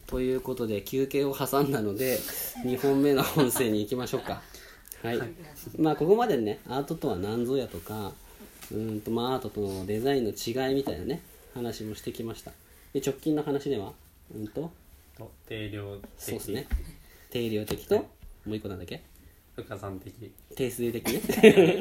ということで休憩を挟んだので2本目の音声に行きましょうか。はい、まあここまでねアートとは何ぞやとかまあアートとのデザインの違いみたいなね話もしてきました。で直近の話では定量的、 そうですね、定量的と、もう一個なんだっけ、 不可算的、 定数的ね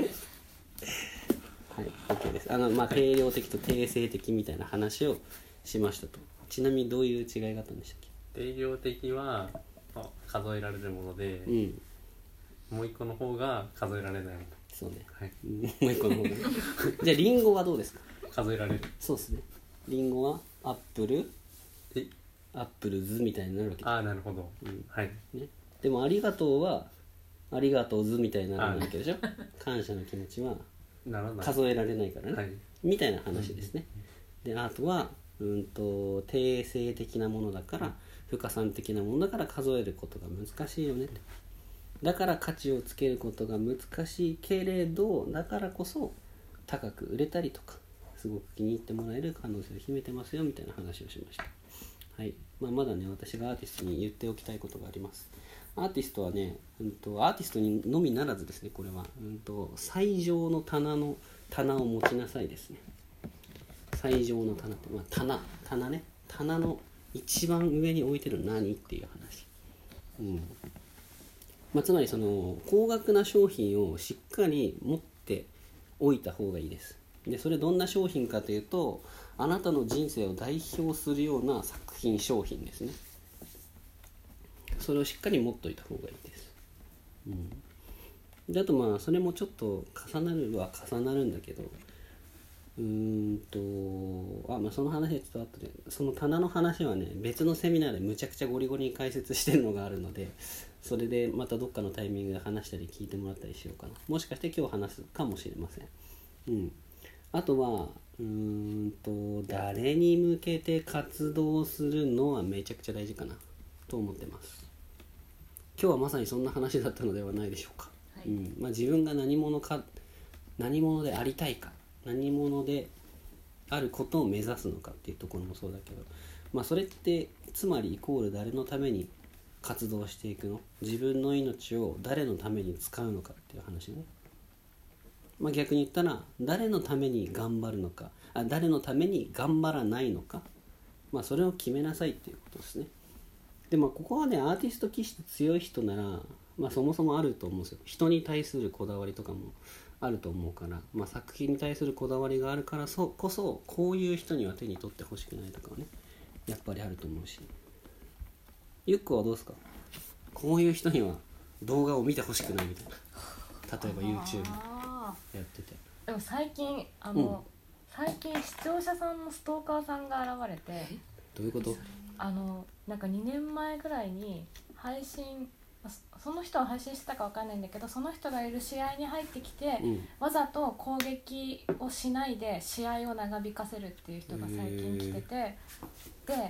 はい OK です。まあ定量的と定性的みたいな話をしましたと。ちなみにどういう違いがあったんでしたっけ。 定量的は数えられるもので、もう一個の方が数えられないもの。 そうね、 はい、 もう一個の方がねじゃあリンゴはどうですか。 数えられる。 そうですね、リンゴはアップルズみたいになるわけです。 ああなるほど、はいね、でもありがとうはありがとうズみたいになるわけでしょ感謝の気持ちは数えられないからね、 はい、 みたいな話ですね。でアートは定性的なものだから不可算的なものだから数えることが難しいよね。だから価値をつけることが難しいけれど、だからこそ高く売れたりとかすごく気に入ってもらえる可能性を秘めてますよみたいな話をしました。はい、まだね私がアーティストに言っておきたいことがあります。アーティストはね、アーティストにのみならずですね、これは最上の棚を持ちなさいですね。最上の棚って、棚ね、棚の一番上に置いてる何っていう話。つまりその高額な商品をしっかり持っておいた方がいいです。でそれどんな商品かというと、あなたの人生を代表するような作品商品ですね。それをしっかり持っておいた方がいいです。であとそれもちょっと重なるんだけど、その話はちょっと後で、その棚の話はね別のセミナーでむちゃくちゃゴリゴリに解説してるのがあるので、それでまたどっかのタイミングで話したり聞いてもらったりしようかな。もしかして今日話すかもしれません。あとは誰に向けて活動するのはめちゃくちゃ大事かなと思ってます。今日はまさにそんな話だったのではないでしょうか。自分が何者でありたいか、何者であることを目指すのかっていうところもそうだけど、それってつまりイコール誰のために活動していくの、自分の命を誰のために使うのかっていう話ね。逆に言ったら誰のために頑張るのか、誰のために頑張らないのか、それを決めなさいっていうことですね。でここはねアーティスト気質強い人なら、そもそもあると思うんですよ。人に対するこだわりとかもあると思うから、作品に対するこだわりがあるからこそこういう人には手に取ってほしくないとかはねやっぱりあると思うし、ゆっこはどうですか。こういう人には動画を見てほしくないみたいな、例えば YouTube やってて。 でも最近視聴者さんのストーカーさんが現れて。 どういうこと。 なんか2年前ぐらいに配信、その人は配信してたか分かんないんだけど、その人がいる試合に入ってきて、わざと攻撃をしないで試合を長引かせるっていう人が最近来てて、で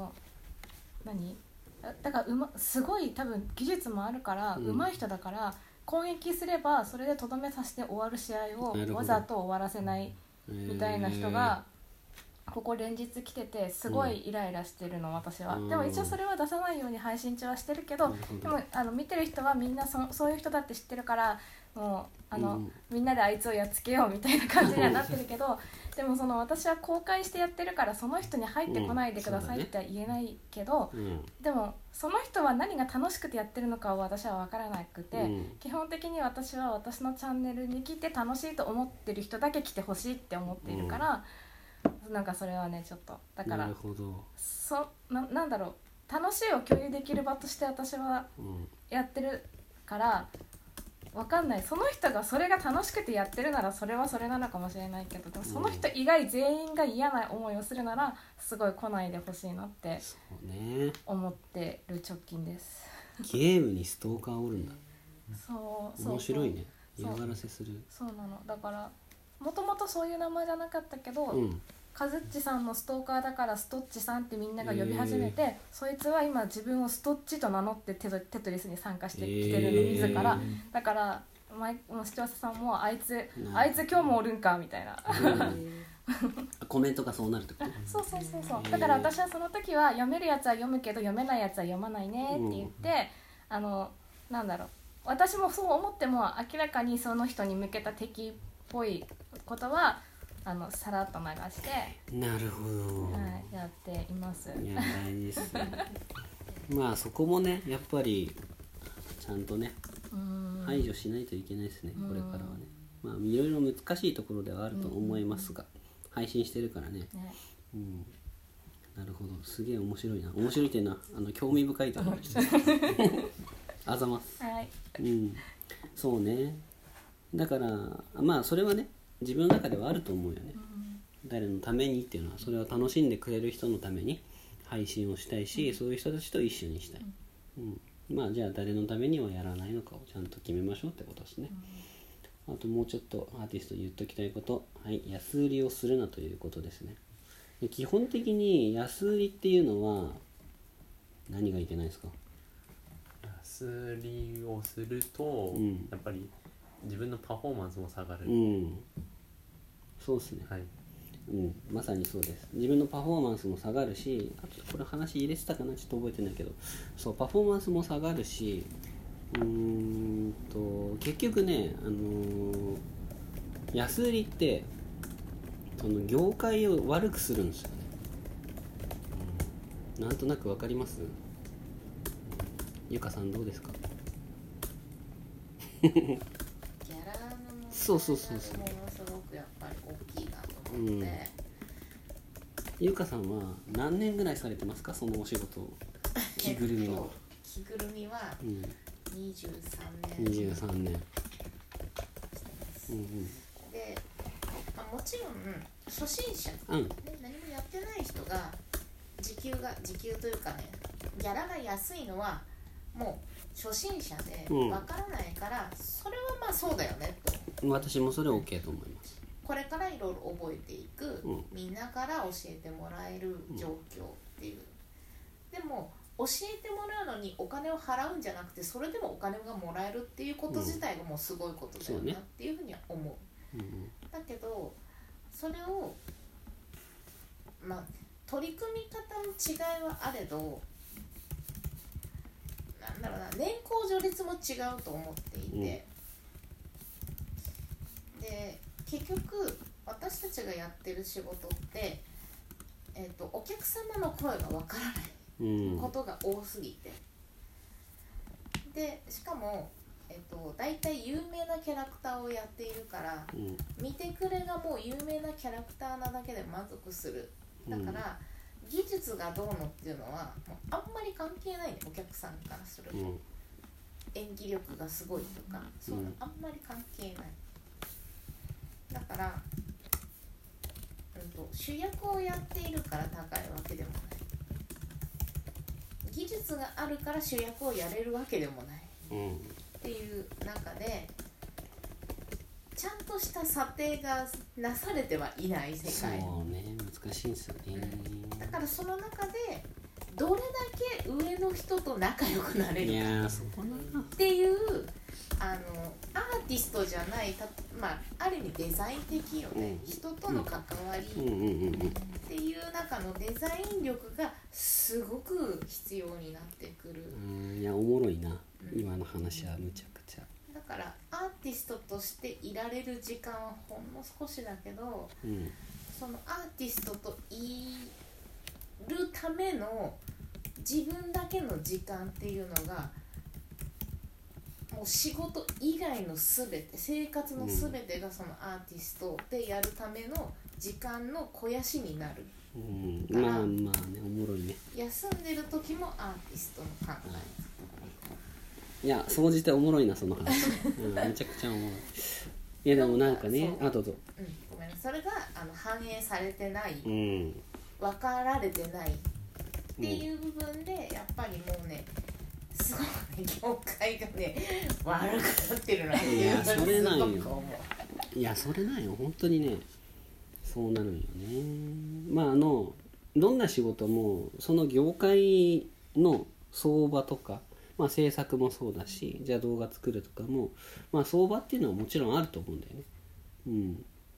だからすごい多分技術もあるから上手い人だから、攻撃すればそれでとどめさせて終わる試合をわざと終わらせないみたいな人がここ連日来てて、すごいイライラしてるの私は。でも一応それは出さないように配信中はしてるけど、でも見てる人はみんなそういう人だって知ってるから、もうみんなであいつをやっつけようみたいな感じにはなってるけどでも私は公開してやってるからその人に入ってこないでくださいっては言えないけど、でもその人は何が楽しくてやってるのかは私は分からなくて、基本的に私は私のチャンネルに来て楽しいと思ってる人だけ来てほしいって思っているから、なんかそれはねちょっとだから、 なるほど。 なんだろう、楽しいを共有できる場として私はやってるから、わかんない、その人がそれが楽しくてやってるならそれはそれなのかもしれないけど、でもその人以外全員が嫌な思いをするならすごい来ないでほしいなって思ってる直近です。 ゲームにストーカーおるんだ。 そう面白いね。嫌がらせする。 そうなの。だからもともとそういう名前じゃなかったけど、カズッチさんのストーカーだからストッチさんってみんなが呼び始めて、そいつは今自分をストッチと名乗ってテトリスに参加してきてるの自ら、だから視聴者さんもあいつ今日もおるんかみたいなコメントがそうなるってこと？ そうだから私はその時は読めるやつは読むけど読めないやつは読まないねって言って、なんだろう、私もそう思っても明らかにその人に向けた敵っぽいことはさらっと流して、 なるほど、 はい、やっています。 いや大事ですねまあそこもねやっぱりちゃんとね排除しないといけないですね、これからはね。まあいろいろ難しいところではあると思いますが、配信してるからね、なるほど、すげえ面白いな。面白いっていうのは興味深いと思いますあざます、 はい、 そうね。だからまあそれはね自分の中ではあると思うよね、誰のためにっていうのは、それを楽しんでくれる人のために配信をしたいし、そういう人たちと一緒にしたい、まあじゃあ誰のためにはやらないのかをちゃんと決めましょうってことですね、あともうちょっとアーティストに言っときたいこと、はい、安売りをするなということですね。で基本的に安売りっていうのは何がいけないですか？ 安売りをすると、やっぱり自分のパフォーマンスも下がる。 そうですね、 はい、 まさにそうです。自分のパフォーマンスも下がるし、あとこれ話入れてたかな、ちょっと覚えてないけど、そうパフォーマンスも下がるし、結局ね、安売りってその業界を悪くするんですよね、なんとなくわかります？ゆかさんどうですか？ ギャラの問題がものすごくやっぱり大きいなと思って、 ゆかさんは何年ぐらいされてますか、そのお仕事を？着ぐるみの着ぐるみは23年 23年してます、で、もちろん初心者、何もやってない人が時給というかね、ギャラが安いのはもう初心者でわからないから、それはまあそうだよねと。 私もそれ OK と思います。 これからいろいろ覚えていく、みんなから教えてもらえる状況っていう、でも教えてもらうのにお金を払うんじゃなくて、それでもお金がもらえるっていうこと自体がもうすごいことだよなっていうふうには思う、だけどそれをまあ取り組み方の違いはあれど、なんだろうな、年功序列も違うと思っていて、で結局私たちがやってる仕事って、お客様の声がわからないことが多すぎて、でしかも、だいたい有名なキャラクターをやっているから、見てくれがもう有名なキャラクターなだけで満足する。だから、技術がどうのっていうのはもうあんまり関係ないね、お客さんからすると、演技力がすごいとかそういうのあんまり関係ない。だから、主役をやっているから高いわけでもない、技術があるから主役をやれるわけでもない、っていう中でちゃんとした査定がなされてはいない世界。 そうね、難しいんですよね、 だからその中でどれだけ上の人と仲良くなれるかっていう、アーティストじゃない、ある意味デザイン的よね、人との関わりっていう中のデザイン力がすごく必要になってくる。 いやおもろいな、今の話はむちゃくちゃ。 だからアーティストとしていられる時間はほんの少しだけど、そのアーティストといるための自分だけの時間っていうのがもう仕事以外の全て、生活の全てがそのアーティストでやるための時間の肥やしになる、 まあね、おもろいね。 休んでる時もアーティストの考え、 いや総じておもろいなその話めちゃくちゃおもろい。いやでもなんかね、どうぞ。 ごめんな、それが反映されてない、分かられてないっていう部分で、やっぱりもうね、すごいね、業界がね悪くなってるなっていう。 いやそれなんよ、いやそれなんよ、本当にね、そうなるんよね。まあどんな仕事もその業界の相場とか、制作もそうだし、じゃあ動画作るとかも、相場っていうのはもちろんあると思うんだよね。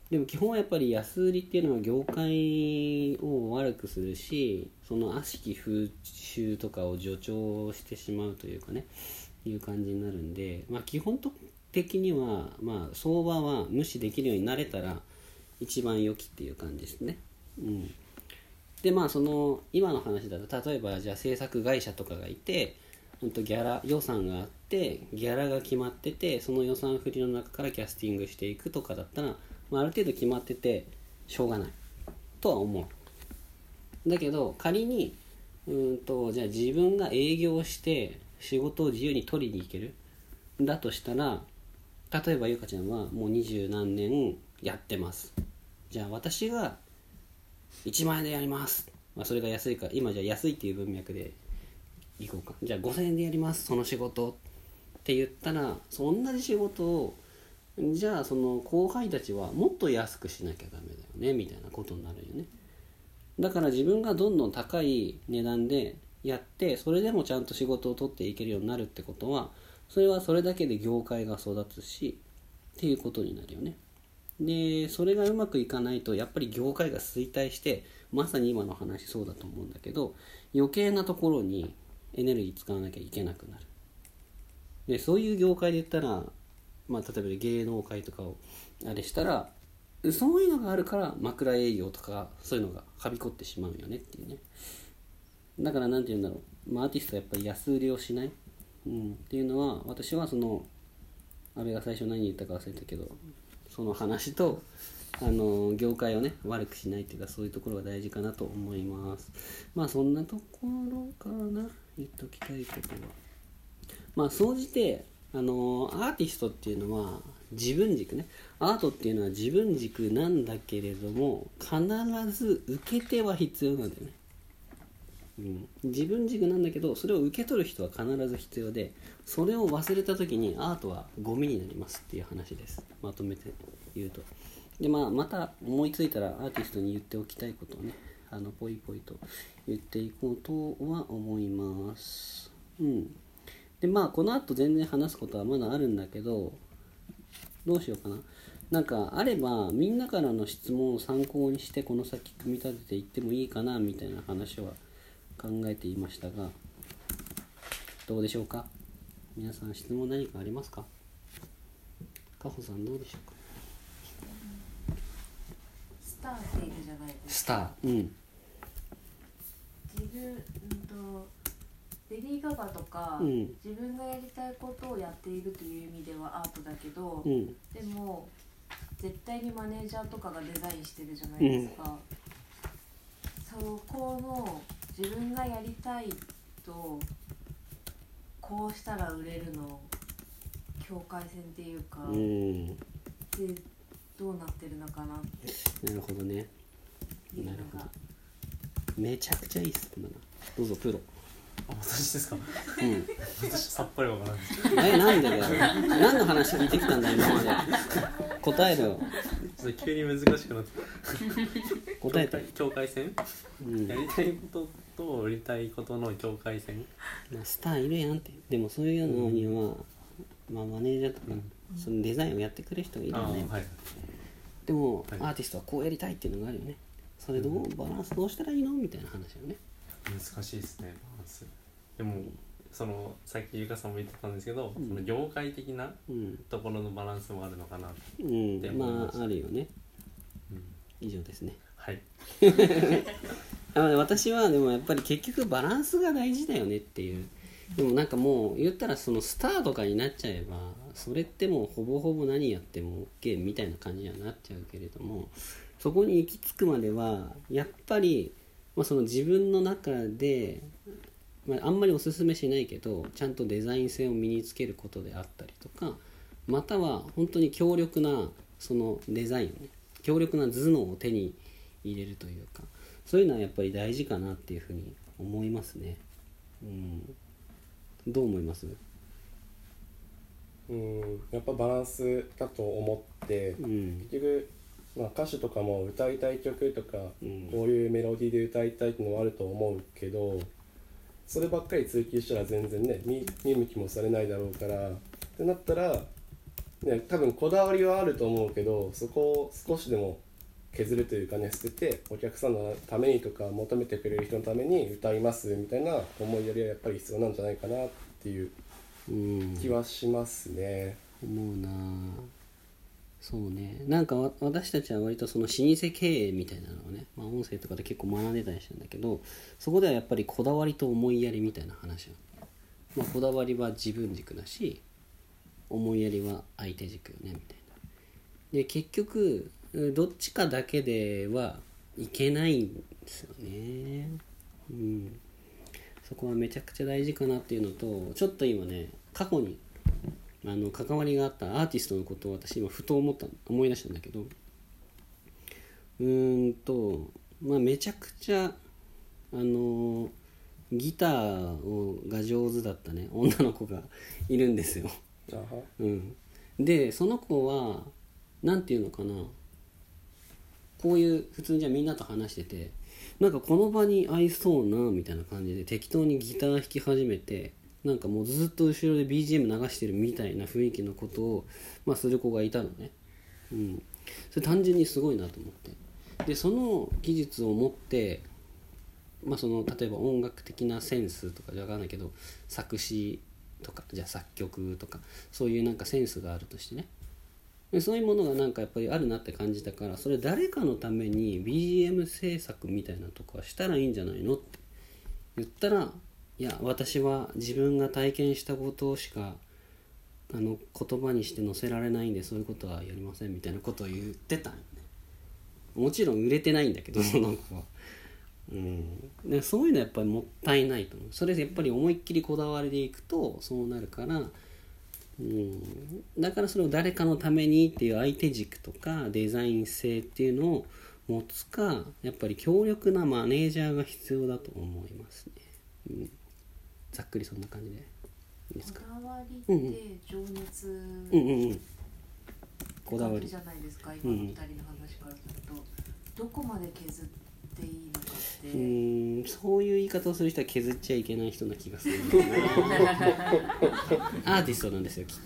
でも基本はやっぱり安売りっていうのは業界を悪くするし、その悪しき風習とかを助長してしまうというかね、いう感じになるんで、基本的には、相場は無視できるようになれたら一番良きっていう感じですね。でその今の話だと、例えばじゃあ制作会社とかがいて、ギャラ予算があってギャラが決まってて、その予算振りの中からキャスティングしていくとかだったら、ある程度決まっててしょうがないとは思う。だけど仮にじゃあ自分が営業して仕事を自由に取りに行けるだとしたら、例えばゆかちゃんはもう20何年やってます。じゃあ私が1万円でやります、それが安いから、今じゃあ安いっていう文脈でいこうか。じゃあ5000円でやりますその仕事って言ったら、同じ仕事をじゃあその後輩たちはもっと安くしなきゃダメだよねみたいなことになるよね。だから自分がどんどん高い値段でやって、それでもちゃんと仕事を取っていけるようになるってことは、それはそれだけで業界が育つしっていうことになるよね。でそれがうまくいかないとやっぱり業界が衰退して、まさに今の話そうだと思うんだけど、余計なところにエネルギー使わなきゃいけなくなる。でそういう業界で言ったら、例えば芸能界とかをあれしたら、そういうのがあるから枕営業とかそういうのがはびこってしまうよねっていうね。だからなんて言うんだろう、アーティストはやっぱり安売りをしない、っていうのは、私はその安倍が最初何言ったか忘れたけど、その話と業界をね悪くしないっていうか、そういうところが大事かなと思います。そんなところかな、言っときたいことは。総じてアーティストっていうのは自分軸ね、アートっていうのは自分軸なんだけれども、必ず受け手は必要なんだよね。自分軸なんだけど、それを受け取る人は必ず必要で、それを忘れた時にアートはゴミになりますっていう話です。まとめて言うと。でまた思いついたらアーティストに言っておきたいことをね、ポイポイと言っていこうとは思います。でこの後全然話すことはまだあるんだけど、どうしようかな。なんかあればみんなからの質問を参考にしてこの先組み立てていってもいいかなみたいな話は考えていましたが、どうでしょうか。皆さん質問何かありますか。かほさんどうでしょうか。 スターっているじゃないですか。 スター、 自分レディー・ガガとか、自分がやりたいことをやっているという意味ではアートだけど、でも絶対にマネージャーとかがデザインしてるじゃないですか。そこの自分がやりたいとこうしたら売れるの境界線っていうか、でどうなってるのかなって。 なるほどね。 なるほど。 めちゃくちゃいい質問だな。どうぞプロ。 私ですか。私さっぱりわからない。 なんでだよ。何の話聞いてきたんだ今まで。答えろよ。 急に難しくなって。 答えて。 境界線？やりたいことと売りたいことの境界線。 スターいるやんって。でもそういうのには、マネージャーとか、そのデザインをやってくれる人がいるよね。でも、アーティストはこうやりたいっていうのがあるよね。それバランスどうしたらいいのみたいな話よね。 難しいですね、バランス。でもそのさっきゆかさんも言ってたんですけど、その業界的なところのバランスもあるのかなって思いました。 あるよね。以上ですね。 はい。 私はでもやっぱり結局バランスが大事だよねっていう。でもなんかもう言ったらそのスターとかになっちゃえば、それってもうほぼほぼ何やっても OK みたいな感じにはなっちゃうけれども、そこに行き着くまではやっぱり、その自分の中で、あんまりおすすめしないけどちゃんとデザイン性を身につけることであったりとか、または本当に強力なそのデザインをね、強力な頭脳を手に入れるというか、そういうのはやっぱり大事かなっていうふうに思いますね。どう思います？ やっぱバランスだと思って、結局、歌手とかも歌いたい曲とか、こういうメロディーで歌いたいっていうのもあると思うけど、そればっかり追求したら全然ね、見向きもされないだろうからってなったら、 ね、多分こだわりはあると思うけど、そこを少しでも削るというかね、捨ててお客さんのためにとか求めてくれる人のために歌いますみたいな思いやりはやっぱり必要なんじゃないかなっていう気はしますね。 思うな。そうね、なんか私たちは割とその老舗経営みたいなのをね、音声とかで結構学んでたりしたんだけど、そこではやっぱりこだわりと思いやりみたいな話を、こだわりは自分軸だし、思いやりは相手軸よねみたいな。で結局どっちかだけではいけないんですよね。そこはめちゃくちゃ大事かなっていうのと、ちょっと今ね、過去に関わりがあったアーティストのことを私今ふと思い出したんだけど、めちゃくちゃギターが上手だったね女の子がいるんですよ。でその子はなんていうのかな、こういう普通にじゃあみんなと話してて、なんかこの場に合いそうなみたいな感じで適当にギター弾き始めて、なんかもうずっと後ろで BGM 流してるみたいな雰囲気のことを、する子がいたのね。それ単純にすごいなと思って、でその技術を持って、その例えば音楽的なセンスとかじゃ分かんないけど、作詞とかじゃあ作曲とかそういうなんかセンスがあるとしてね、でそういうものがなんかやっぱりあるなって感じたから、それ誰かのために BGM 制作みたいなとかしたらいいんじゃないのって言ったら、いや私は自分が体験したことしか言葉にして載せられないんで、そういうことはやりませんみたいなことを言ってたんよね。もちろん売れてないんだけどその子は。でそういうのやっぱりもったいないと思う。それやっぱり思いっきりこだわりでいくとそうなるから、だからそれを誰かのためにっていう相手軸とかデザイン性っていうのを持つか、やっぱり強力なマネージャーが必要だと思いますね。ざっくりそんな感じでいいですか。 こだわりって情熱こだわりじゃないですか、今の2人の話からすると、どこまで削っていいのかって、 そういう言い方をする人は削っちゃいけない人な気がするアーティストなんですよきっ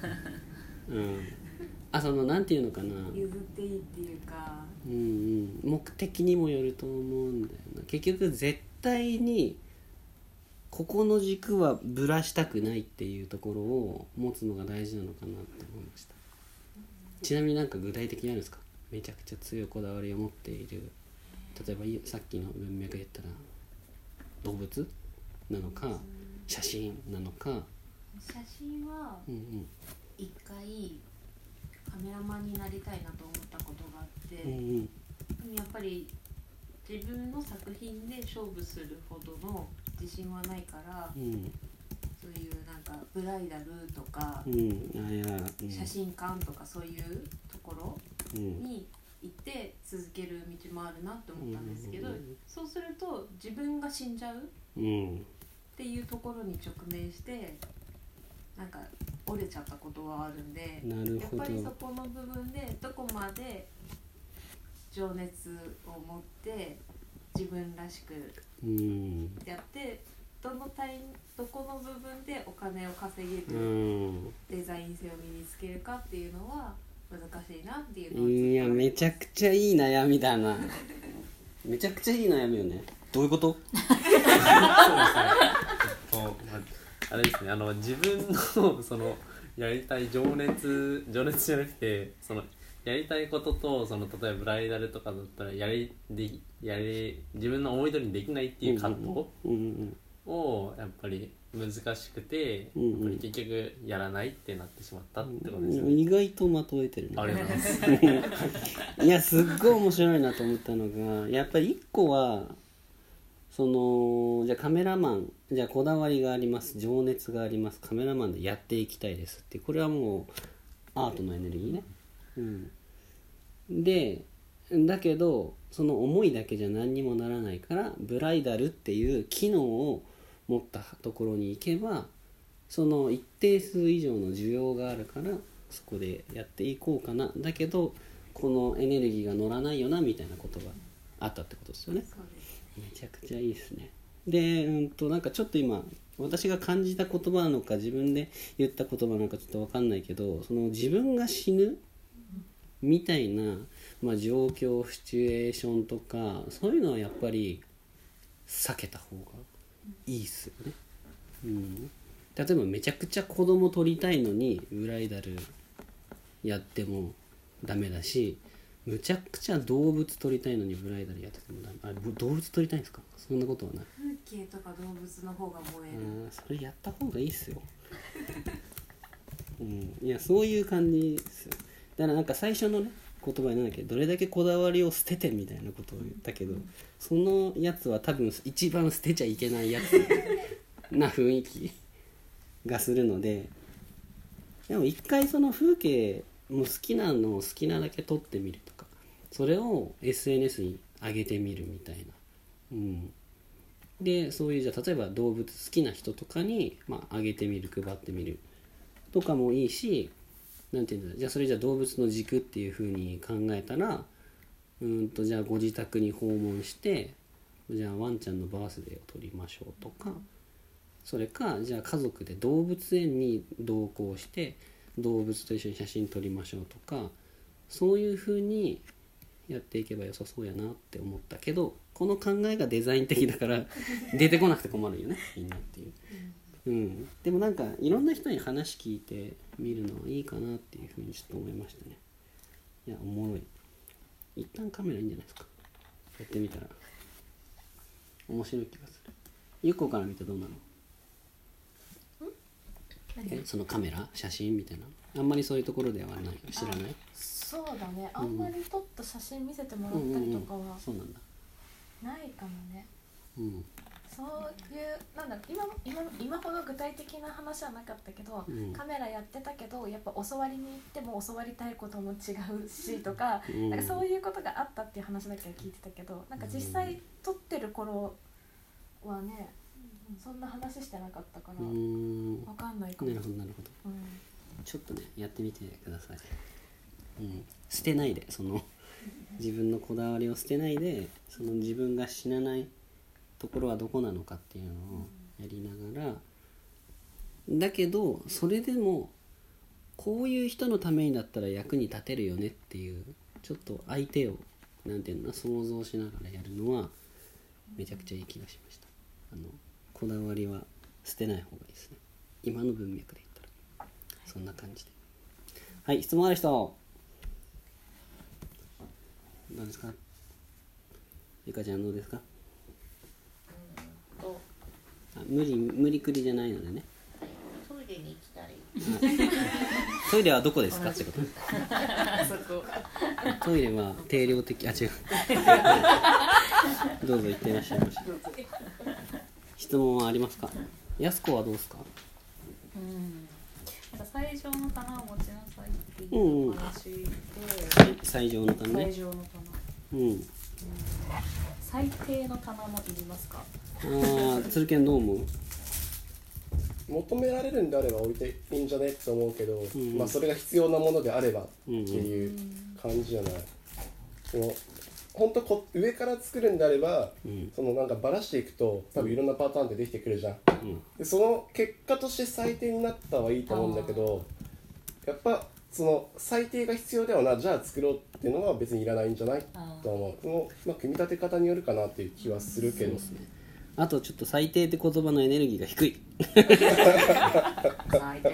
と。そのなんていうのかな、 譲っていいっていうか、 目的にもよると思うんだよな。結局絶対にここの軸はぶらしたくないっていうところを持つのが大事なのかなって思いました。ちなみになんか具体的にあるんですか？めちゃくちゃ強いこだわりを持っている、例えばさっきの文脈で言ったら動物なのか写真なのか。 写真は一回カメラマンになりたいなと思ったことがあって、やっぱり自分の作品で勝負するほどの自信はないから、そういうなんかブライダルとか、写真館とかそういうところに行って続ける道もあるなって思ったんですけど、そうすると自分が死んじゃうっていうところに直面してなんか折れちゃったことはあるんで、やっぱりそこの部分でどこまで情熱を持って自分らしくやって、どこの部分でお金を稼げるデザイン性を身につけるかっていうのは難しいなっていうのを。 いやめちゃくちゃいい悩みだなめちゃくちゃいい悩みよね。どういうこと？ あれですね、自分のそのやりたい情熱じゃなくて、そのやりたいことと、その例えばブライダルとかだったら自分の思い通りにできないっていう葛藤をやっぱり難しくて、やっぱり結局やらないってなってしまったってことですよね。 意外とまとえてるね。 ありがとうございますいやすっごい面白いなと思ったのが、やっぱり一個はそのじゃあカメラマン、じゃあこだわりがあります、情熱があります、カメラマンでやっていきたいですって、これはもうアートのエネルギーね。でだけどその思いだけじゃ何にもならないから、ブライダルっていう機能を持ったところに行けば、その一定数以上の需要があるからそこでやっていこうかな、だけどこのエネルギーが乗らないよなみたいなことがあったってことですよね。めちゃくちゃいいですね。でなんかちょっと今私が感じた言葉なのか自分で言った言葉なのかちょっと分かんないけど、その自分が死ぬみたいな、状況シチュエーションとかそういうのはやっぱり避けた方がいいっすよね。例えばめちゃくちゃ子供取りたいのにブライダルやってもダメだし、むちゃくちゃ動物取りたいのにブライダルやっててもダメ。動物取りたいんですか？そんなことはない。 風景とか動物の方が燃える。 それやった方がいいっすよ。いやそういう感じですよ。だからなんか最初のね言葉になんだっけ、どれだけこだわりを捨ててみたいなことを言ったけど、そのやつは多分一番捨てちゃいけないやつな雰囲気がするので、でも一回その風景も好きなのを好きなだけ撮ってみるとか、それを SNS に上げてみるみたいな、でそういうじゃあ例えば動物好きな人とかに上げてみる、配ってみるとかもいいし、なんていうんだ、じゃあそれじゃあ動物の軸っていう風に考えたら、じゃあご自宅に訪問して、じゃあワンちゃんのバースデーを撮りましょうとか、それかじゃあ家族で動物園に同行して動物と一緒に写真撮りましょうとか、そういう風にやっていけば良さそうやなって思ったけど、この考えがデザイン的だから出てこなくて困るよねみんなっていう。でもなんかいろんな人に話聞いてみるのはいいかなっていうふうにちょっと思いましたね。いやおもろい。一旦カメラいいんじゃないですか。やってみたら面白い気がする。ゆっこから見てどうなの？そのカメラ写真みたいな、あんまりそういうところではない、知らない？ そうだね、あんまり撮った写真見せてもらったりとかはそうなんだ。 ないかもね。そういうなんだろう、今ほど具体的な話はなかったけど、カメラやってたけどやっぱ教わりに行っても教わりたいことも違うしとか、なんかそういうことがあったっていう話だけは聞いてたけど、なんか実際撮ってる頃はね、そんな話してなかったから分かんないかも。 なるほどなるほど、ちょっとねやってみてください。捨てないで、その自分のこだわりを捨てないで、その自分が死なないところはどこなのかっていうのをやりながら、だけどそれでもこういう人のためにだったら役に立てるよねっていう、ちょっと相手をなんていうの想像しながらやるのはめちゃくちゃいい気がしました。こだわりは捨てない方がいいですね、今の文脈で言ったら。そんな感じで。はい、質問ある人どうですか？ゆかちゃんどうですか？無理くりじゃないのでね。 トイレに行きたい。 トイレはどこですかってこと？ そこ。 トイレは定量的、違う。どうぞ行っていらっしゃいませ。質問はありますか？やすこはどうですか？ なんか最上の棚を持ちなさいっていう話で、 最上の棚ね。 最上の棚。最低の棚もいりますか？ 鶴健どう思う？ 求められるんであれば置いていいんじゃねって思うけど、それが必要なものであればっていう感じじゃない。本当上から作るんであれば、そのなんかばらしていくと多分いろんなパターンってできてくるじゃん、でその結果として最低になったはいいと思うんだけど、やっぱその最低が必要だよな、じゃあ作ろうっていうのは別にいらないんじゃないと思う。その、組み立て方によるかなっていう気はするけど、 あとちょっと最低って言葉のエネルギーが低い。 最低。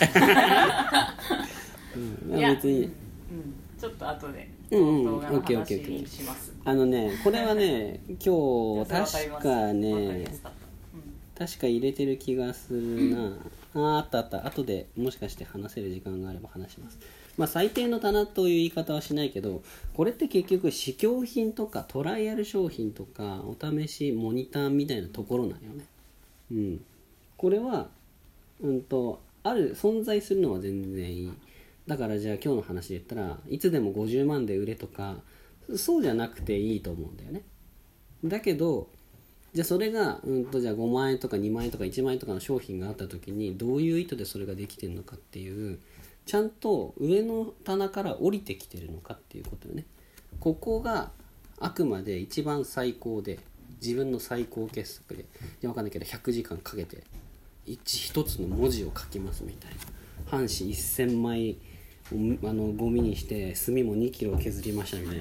別に、 ちょっと後で動画の話にします。 これはね今日確かね確か入れてる気がするな。あった後でもしかして話せる時間があれば話します。最低の棚という言い方はしないけど、これって結局試供品とかトライアル商品とかお試しモニターみたいなところなんよね。これはある存在するのは全然いい。だからじゃあ今日の話で言ったらいつでも50万で売れとかそうじゃなくていいと思うんだよね。だけどじゃあそれがじゃあ5万円とか2万円とか1万円とかの商品があった時にどういう意図でそれができてるのかっていう、ちゃんと上の棚から降りてきてるのかっていうことよね。ここがあくまで一番最高で自分の最高傑作で、分かんないけど100時間かけて一つの文字を書きますみたいな、半紙1000枚をゴミにして墨も2キロ削りましたみたいな、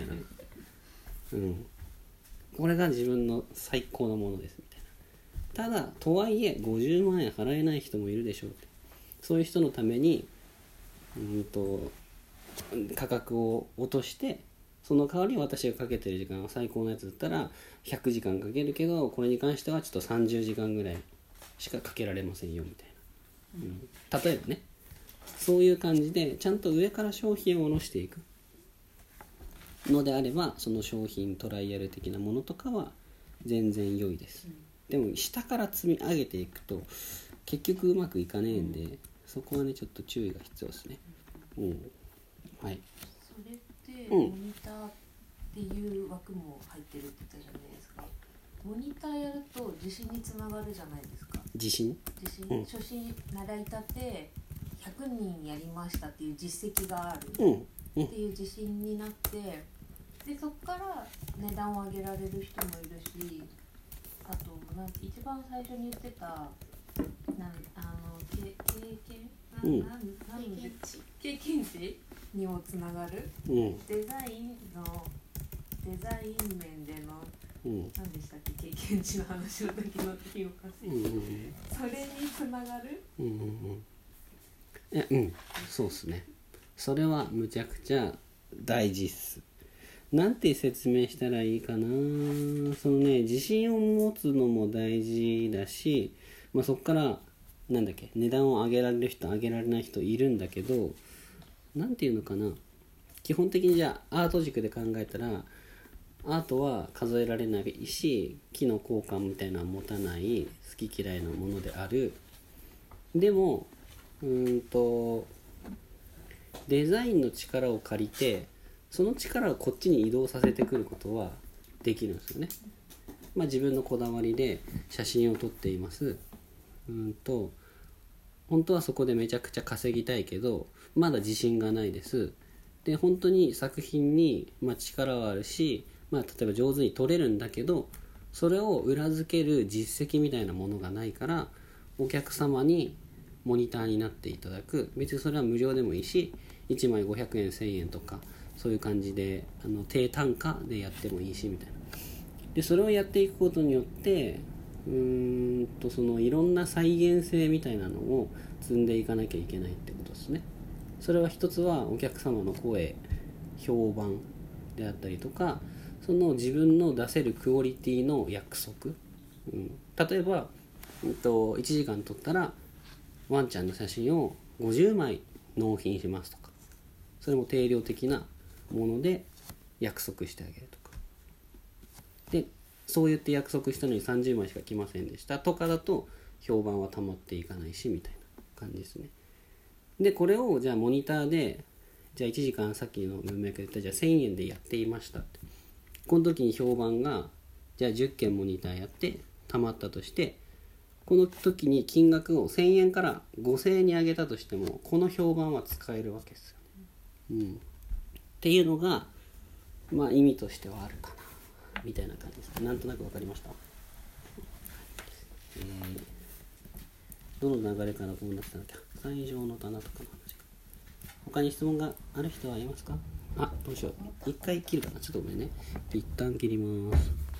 これが自分の最高のものですみたいな。ただとはいえ50万円払えない人もいるでしょうって、そういう人のために価格を落として、その代わり私がかけてる時間が最高のやつだったら100時間かけるけど、これに関してはちょっと30時間ぐらいしかかけられませんよみたいな、例えばね、そういう感じでちゃんと上から商品を下ろしていくのであれば、その商品トライアル的なものとかは全然良いです。でも下から積み上げていくと結局うまくいかねえんで、そこはねちょっと注意が必要ですね。はい。 それってモニターっていう枠も入ってるって言ったじゃないですか。モニターやると自信につながるじゃないですか。 自信、 初心習いたて100人やりましたっていう実績があるっていう自信になって、でそこから値段を上げられる人もいるし、あと一番最初に言ってた経験値にもつながる、デザイン面での、何でしたっけ、経験値の話の時の時おかしい、それにつながる、 そうっすね。それはむちゃくちゃ大事っす。なんて説明したらいいかな。そのね、自信を持つのも大事だし、そっから値段を上げられる人上げられない人いるんだけど、なんていうのかな、基本的にじゃあアート軸で考えたら、アートは数えられないし、木の交換みたいなのは持たない好き嫌いなものである。でもデザインの力を借りて、その力をこっちに移動させてくることはできるんですよね。自分のこだわりで写真を撮っています。本当はそこでめちゃくちゃ稼ぎたいけどまだ自信がないです。で本当に作品に力はあるし、例えば上手に撮れるんだけど、それを裏付ける実績みたいなものがないから、お客様にモニターになっていただく。別にそれは無料でもいいし、1枚500円1000円とかそういう感じで低単価でやってもいいしみたいな。でそれをやっていくことによってそのいろんな再現性みたいなのを積んでいかなきゃいけないってことですね。それは一つはお客様の声、評判であったりとか、その自分の出せるクオリティの約束、例えば、1時間撮ったらワンちゃんの写真を50枚納品しますとか、それも定量的なもので約束してあげるとかで、そう言って約束したのに30枚しか来ませんでしたとかだと評判は保っていかないしみたいな感じですね。でこれをじゃあモニターで、じゃあ1時間さっきの文脈で言ったじゃあ1000円でやっていましたって、この時に評判がじゃあ10件モニターやってたまったとして、この時に金額を1000円から5000円に上げたとしても、この評判は使えるわけですよね。っていうのが意味としてはあるかなみたいな感じです。なんとなく分かりました？どの流れからこうなってたんだっけ。最上の棚とかの話か。他に質問がある人はいますか？どうしよう。一回切るかな。ちょっとごめんね。一旦切ります。